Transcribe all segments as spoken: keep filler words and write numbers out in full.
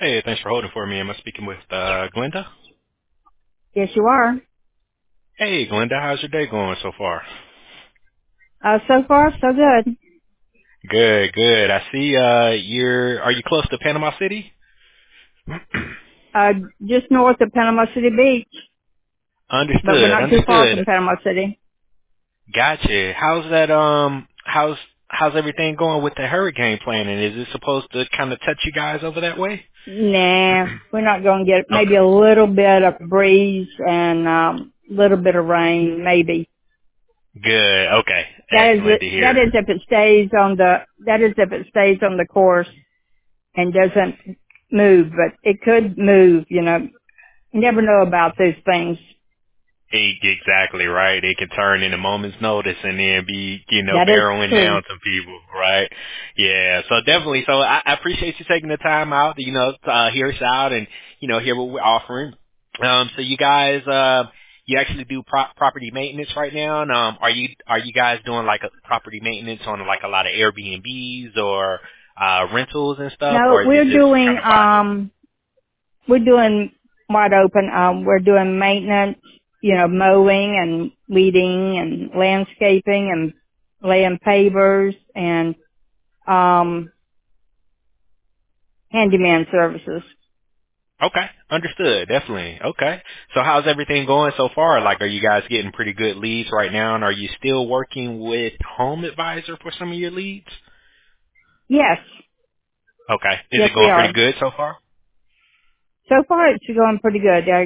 Hey, thanks for holding for me. Am I speaking with uh, Glenda? Yes, you are. Hey, Glenda, how's your day going so far? Uh, so far, so good. Good, good. I see uh, you're. Are you close to Panama City? Uh, just north of Panama City Beach, but we're Understood, not too far understood. from Panama City. Gotcha. How's that? Um, how's how's everything going with the hurricane planning? Is it supposed to kind of touch you guys over that way? Nah, we're not going to get maybe Okay. a little bit of breeze and um, little bit of rain, maybe. Good. Okay. That is Excellent to that hear. is if it stays on the that is if it stays on the course and doesn't move, but it could move. You know, you never know about those things. E- Exactly right. It can turn in a moment's notice and then be, you know, That is barreling true. down some people, right? Yeah. So definitely. So I, I appreciate you taking the time out to, you know, to, uh, hear us out and, you know, hear what we're offering. Um, so you guys, uh, you actually do pro- property maintenance right now. And, um, are you are you guys doing like a property maintenance on like a lot of Airbnbs or uh, rentals and stuff, No, or is it we're just doing kind of private? um we're doing wide open. Um, we're doing maintenance, you know, mowing and weeding and landscaping and laying pavers and um, handyman services. Okay, understood. Definitely. Okay. So how's everything going so far? Like, are you guys getting pretty good leads right now? And are you still working with Home Advisor for some of your leads? Yes, Okay. Is yes, it we going pretty are. good so far? So far, it's going pretty good. Uh,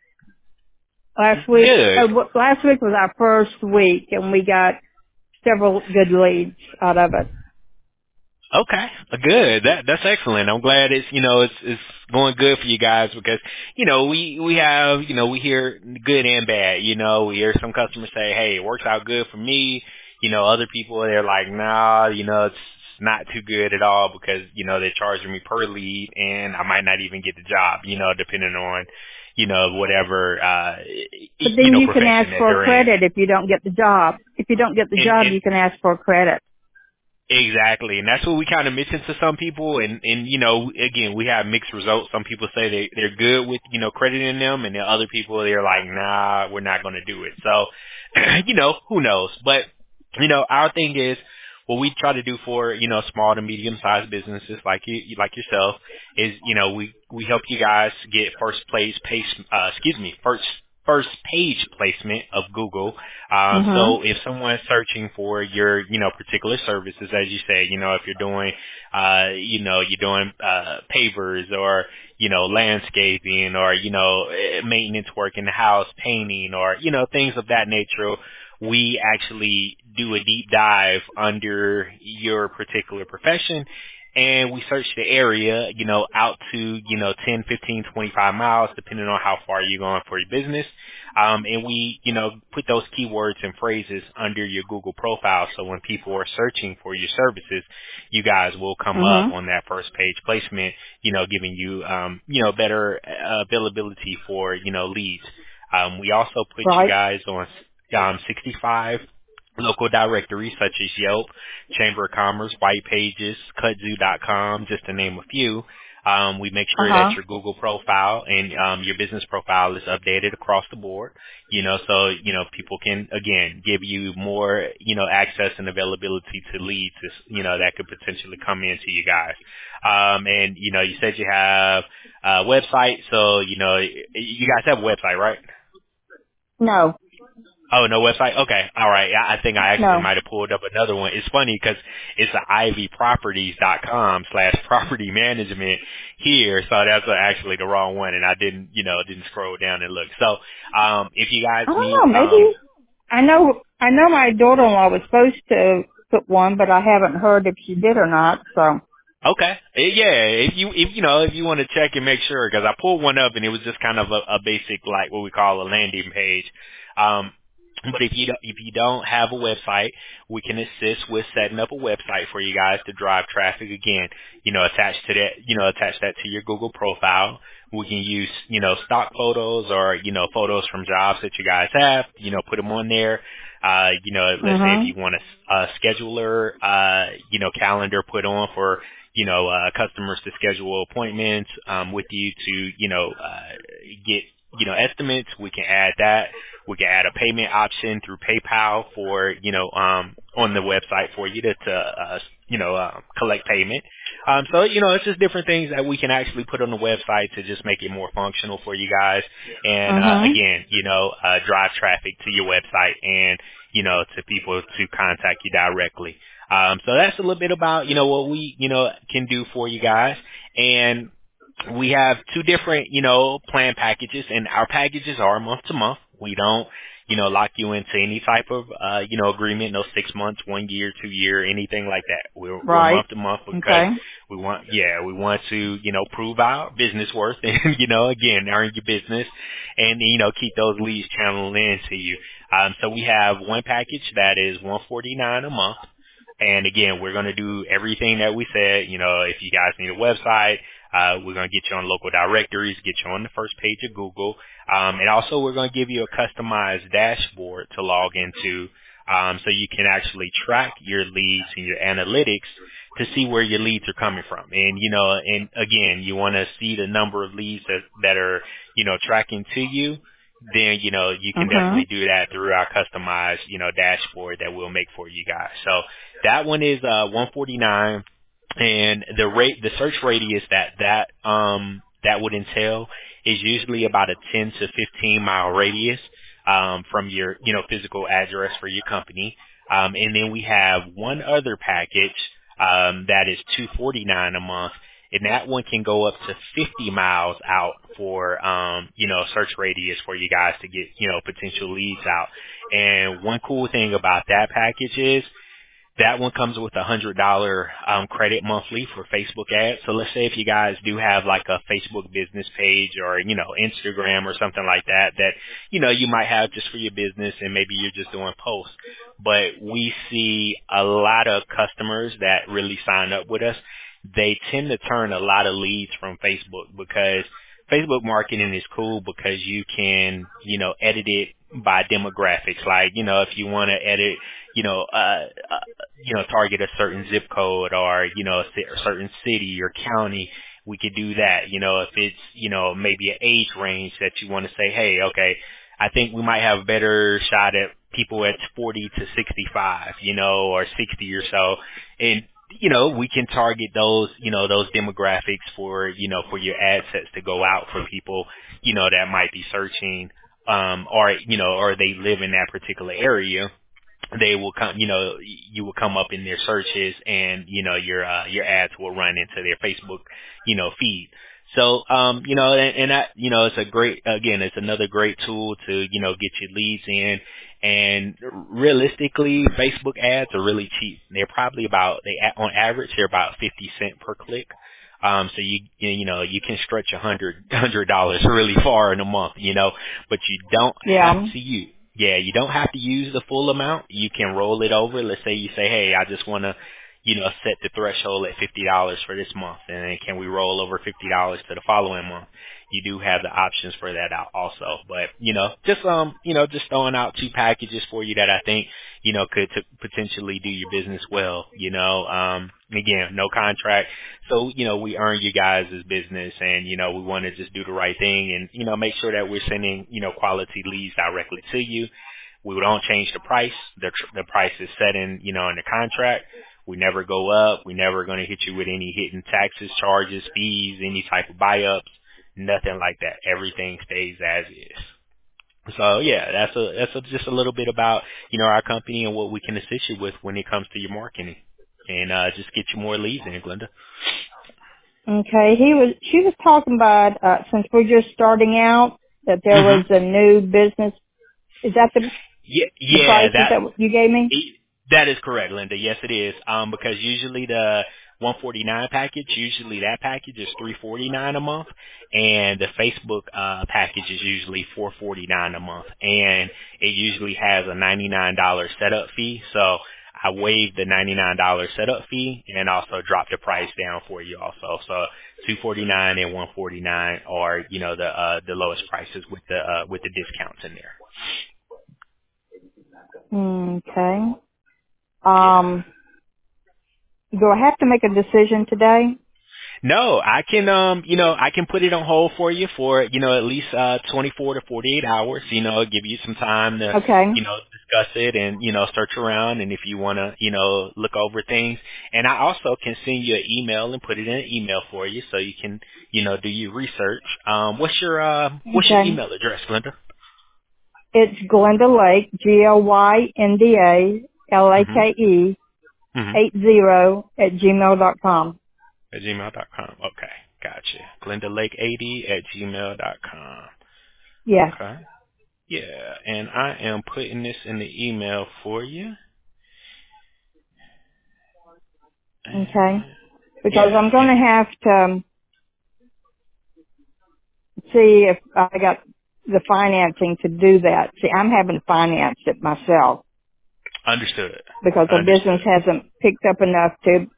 last week, Good. uh, w- last week was our first week, and we got several good leads out of it. Okay, good. That that's excellent. I'm glad it's you know it's it's going good for you guys because you know we we have you know we hear good and bad. You know we hear some customers say, hey, it works out good for me. You know other people they're like, nah, you know it's not too good at all because you know they're charging me per lead and I might not even get the job. You know depending on you know whatever uh But you then know you can profession ask that for a they're in. credit if you don't get the job. If you don't get the And job, and you can ask for a credit. Exactly, and that's what we kind of mention to some people, and and you know, again, we have mixed results. Some people say they they're good with you know crediting them, and then other people they're like, nah, we're not going to do it. So, you know, who knows? But you know, our thing is what we try to do for you know small to medium sized businesses like you like yourself is you know we we help you guys get first place pace uh, excuse me first first page placement of Google. Um, Mhm. so if someone's searching for your, you know, particular services, as you say, you know, if you're doing, uh, you know, you're doing, uh, pavers or, you know, landscaping or, you know, eh, maintenance work in the house, painting or, you know, things of that nature, we actually do a deep dive under your particular profession and we search the area, you know, out to, you know, ten, fifteen, twenty-five miles, depending on how far you're going for your business. Um, and we, you know, put those keywords and phrases under your Google profile. So when people are searching for your services, you guys will come up Mhm. on that first page placement, you know, giving you, um, you know, better uh, availability for, you know, leads. Um, we also put you Right. guys on um, sixty-five local directories such as Yelp, Chamber of Commerce, White Pages, Kudzu dot com, just to name a few. Um, we make Uh sure that huh. your Google profile and um, your business profile is updated across the board, you know, so, you know, people can, again, give you more, you know, access and availability to leads, you know, that could potentially come into you guys. Um, and, you know, you said you have a website, so, you know, you guys have a website, right? No. Oh, no website? Okay. All right. I I think I actually No. might have pulled up another one. It's funny because it's a ivy properties dot com slash property management here. So that's uh, actually the wrong one. And I didn't, you know, didn't scroll down and look. So, um, if you guys I don't need, know. um, Maybe I know. I know my daughter-in-law was supposed to put one, but I haven't heard if she did or not. So. okay. Eh, Yeah. If you, if, you know, if you want to check and make sure, because I pulled one up and it was just kind of a, a basic, like what we call a landing page. Um, But if you don't, if you don't have a website, we can assist with setting up a website for you guys to drive traffic. Again, you know, attach to that, you know, attach that to your Google profile. We can use, you know, stock photos or, you know, photos from jobs that you guys have, you know, put them on there. Uh, you know, let's say if Mhm. you want a, a scheduler, uh, you know, calendar put on for, you know, uh, customers to schedule appointments, um, with you to, you know, uh, get, you know, estimates. We can add that. We can add a payment option through PayPal for, you know, um, on the website for you to, to uh, you know, uh, collect payment. Um, so, you know, it's just different things that we can actually put on the website to just make it more functional for you guys. And, uh, Mhm. again, you know, uh, drive traffic to your website and, you know, to people to contact you directly. Um, so that's a little bit about, you know, what we, you know, can do for you guys. And we have two different, you know, plan packages, and our packages are month to month. We don't, you know, lock you into any type of, uh, you know, agreement, no six months, one year, two year, anything like that. We're, we're Right. month to month because Okay. we want, yeah, we want to, you know, prove our business worth and, you know, again, earn your business and, you know, keep those leads channeled into you. Um, so we have one package that is one forty-nine a month. And again, we're going to do everything that we said. You know, if you guys need a website, uh, we're going to get you on local directories, get you on the first page of Google. Um, and also we're going to give you a customized dashboard to log into, um, so you can actually track your leads and your analytics to see where your leads are coming from. And, you know, and again, you want to see the number of leads that, that are, you know, tracking to you. Then, you know, you can Mhm. definitely do that through our customized, you know, dashboard that we'll make for you guys. So that one is, uh, one forty-nine, and the rate, the search radius that, that, um, that would entail is usually about a ten to fifteen mile radius, um, from your, you know, physical address for your company. Um, and then we have one other package, um, that is two forty-nine a month. And that one can go up to fifty miles out for, um, you know, search radius for you guys to get, you know, potential leads out. And one cool thing about that package is that one comes with a hundred dollar um credit monthly for Facebook ads. So let's say if you guys do have like a Facebook business page or, you know, Instagram or something like that, that, you know, you might have just for your business and maybe you're just doing posts. But we see a lot of customers that really sign up with us. They tend to turn a lot of leads from Facebook because Facebook marketing is cool because you can, you know, edit it by demographics. Like, you know, if you want to edit, you know, uh, uh, you know, target a certain zip code or, you know, a ci- a certain city or county, we could do that. You know, if it's, you know, maybe an age range that you want to say, hey, okay, I think we might have a better shot at people at forty to sixty-five, you know, or sixty or so. And, you know, we can target those, you know, those demographics for, you know, for your ad sets to go out for people, you know, that might be searching, um, or, you know, or they live in that particular area. They will come, you know, you will come up in their searches and, you know, your, uh, your ads will run into their Facebook, you know, feed. So, um, you know, and, and that, you know, it's a great, again, it's another great tool to, you know, get your leads in. And realistically, Facebook ads are really cheap. They're probably about, they, on average, they're about fifty cent per click. Um, so you, you know, you can stretch a hundred, hundred dollars really far in a month, you know, but you don't have Yeah. to use, yeah, you don't have to use the full amount. You can roll it over. Let's say you say, hey, I just want to, you know, set the threshold at fifty dollars for this month. And then can we roll over fifty dollars to the following month? You do have the options for that out also. But, you know, just, um, you know, just throwing out two packages for you that I think, you know, could t- potentially do your business well, you know, um, again, no contract. So, you know, we earn you guys' business and, you know, we want to just do the right thing and, you know, make sure that we're sending, you know, quality leads directly to you. We don't change the price. The, tr- the price is set in, you know, in the contract. We never go up. We never going to hit you with any hidden taxes, charges, fees, any type of buy-ups, nothing like that. Everything stays as is. So yeah, that's a, that's a, just a little bit about, you know, our company and what we can assist you with when it comes to your marketing and, uh, just get you more leads in, Glenda. Okay. He was. She was talking about uh, since we're just starting out that there hmm was a new business. Is that the Yeah, the yeah, prices that that you gave me? it, that is correct, Linda. Yes, it is. Um, because usually the one forty-nine package. Usually that package is three forty-nine a month, and the Facebook uh package is usually four forty-nine a month, and it usually has a ninety-nine dollars setup fee. So I waived the ninety-nine dollars setup fee and also dropped the price down for you also. So two forty-nine and one forty-nine are, you know, the uh the lowest prices with the uh with the discounts in there. Okay. Yeah. Um, do I have to make a decision today? No, I can um you know, I can put it on hold for you for, you know, at least uh twenty-four to forty-eight hours, you know, give you some time to, Okay. you know, discuss it and, you know, search around and if you want to, you know, look over things. And I also can send you an email and put it in an email for you so you can, you know, do your research. Um what's your uh what's your Okay. email address, Glenda? It's Glenda Lake, G L Y N D A L A Mhm. K E, Mhm. eight zero at gmail dot com. At gmail dot com. Okay. Gotcha. Glenda Lake eighty at gmail dot com. Yes. Okay. Yeah, and I am putting this in the email for you. Okay. And Because yeah, I'm going and to have to um, see if I got the financing to do that. See, I'm having to finance it myself understood. because our business Understood. hasn't picked up enough to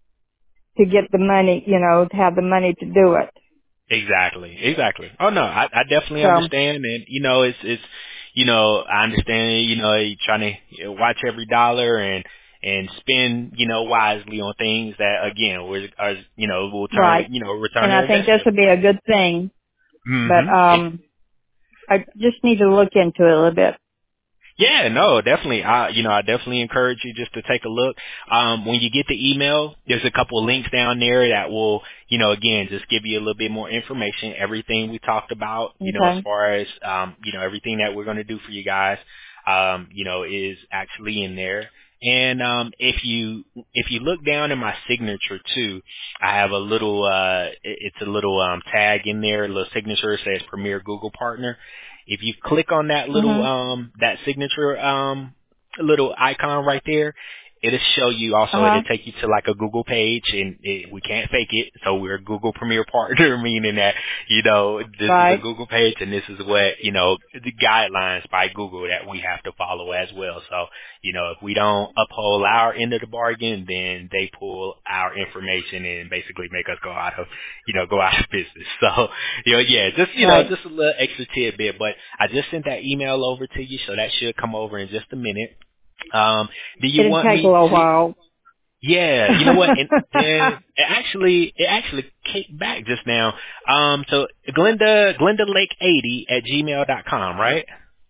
to get the money, you know, to have the money to do it. Exactly. Exactly. Oh no, I, I definitely So, understand, and you know, it's it's you know, I understand. You know, you're trying to you know, watch every dollar and and spend you know wisely on things that again, was are you know will turn right. you know return And an I think this investment. would be a good thing, but Mm-hmm. um, I just need to look into it a little bit. Yeah, no, definitely. I, you know, I definitely encourage you just to take a look. Um, when you get the email, there's a couple of links down there that will, you know, again, just give you a little bit more information. Everything we talked about, you know, as Okay. far as, um, you know, everything that we're going to do for you guys, um, you know, is actually in there. And um, if you if you look down in my signature too, I have a little uh, it- it's a little um, tag in there, a little signature. It says Premier Google Partner. If you click on that little Mhm. um that signature um little icon right there, it'll show you Uh also, it'll huh. take you to like a Google page, and it, we can't fake it, so we're a Google Premier Partner, meaning that, you know, this is a Right. Google page and this is what, you know, the guidelines by Google that we have to follow as well. So, you know, if we don't uphold our end of the bargain, then they pull our information and basically make us go out of, you know, go out of business. So, you know, yeah, just, you know, Right. just a little extra tidbit, but I just sent that email over to you, so that should come over in just a minute. Um, do you It'd want take a me little to? while. Yeah, you know what? And then it actually, it actually kicked back just now. Um, so Glenda, Glenda Lake eighty at gmail dot com, right?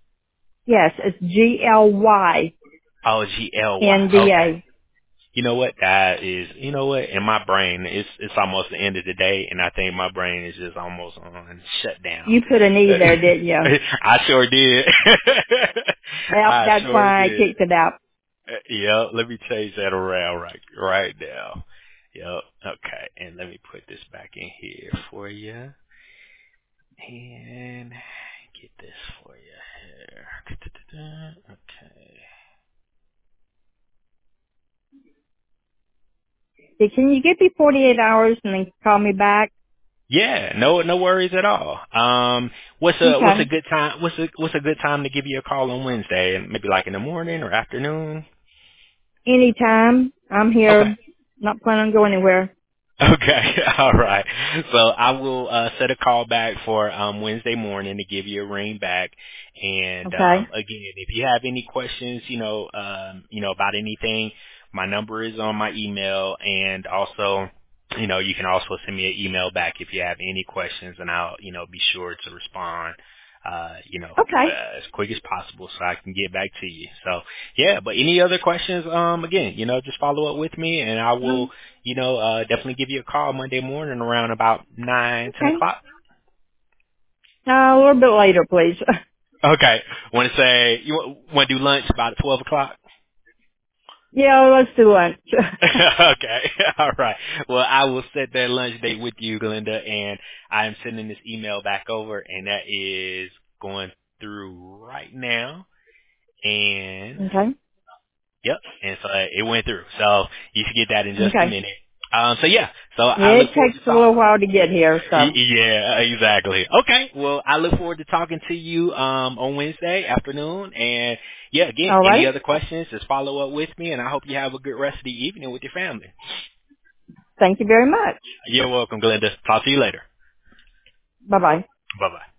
Yes, it's G L Y Oh, G L N Y. D Okay. A. You know what? That is, you know what? In my brain, it's it's almost the end of the day, and I think my brain is just almost on shutdown. You put an E there, didn't you? I sure did. Yep, I that's sure why I did. kicked it out. Uh, Yep. Let me change that around right right now. Yep. Okay. And let me put this back in here for you, and get this for you here. Okay. Hey, can you give me forty-eight hours and then call me back? Yeah, no, no worries at all. Um, what's a what's a Okay. good time? What's a what's a good time to give you a call on Wednesday? Maybe like in the morning or afternoon. Anytime. I'm Okay. here. Not planning on going anywhere. Okay. All right. So I will uh, set a call back for um, Wednesday morning to give you a ring back. And Okay. um, again, if you have any questions, you know, um, you know about anything, my number is on my email, and also, you know, you can also send me an email back if you have any questions, and I'll, you know, be sure to respond. Uh, you know, Okay. uh, as quick as possible so I can get back to you. So yeah, but any other questions, um, again, you know, just follow up with me and I will, Um, you know, uh, definitely give you a call Monday morning around about nine, ten okay. o'clock. Uh, a little bit later, please. Okay. Want to say you want to do lunch about twelve o'clock? Yeah, let's do lunch. Okay. All right. Well, I will set that lunch date with you, Glenda, and I am sending this email back over, and that is going through right now. And Okay. yep, and so uh, it went through. So you should get that in just a Okay. minute. Um, so yeah, so I Yeah, it look forward to takes a talking. little while to get here, so. Yeah, exactly. Okay, well, I look forward to talking to you um, on Wednesday afternoon. And yeah, again, All any right. other questions, just follow up with me, and I hope you have a good rest of the evening with your family. Thank you very much. You're welcome, Glenda. Talk to you later. Bye bye. Bye bye.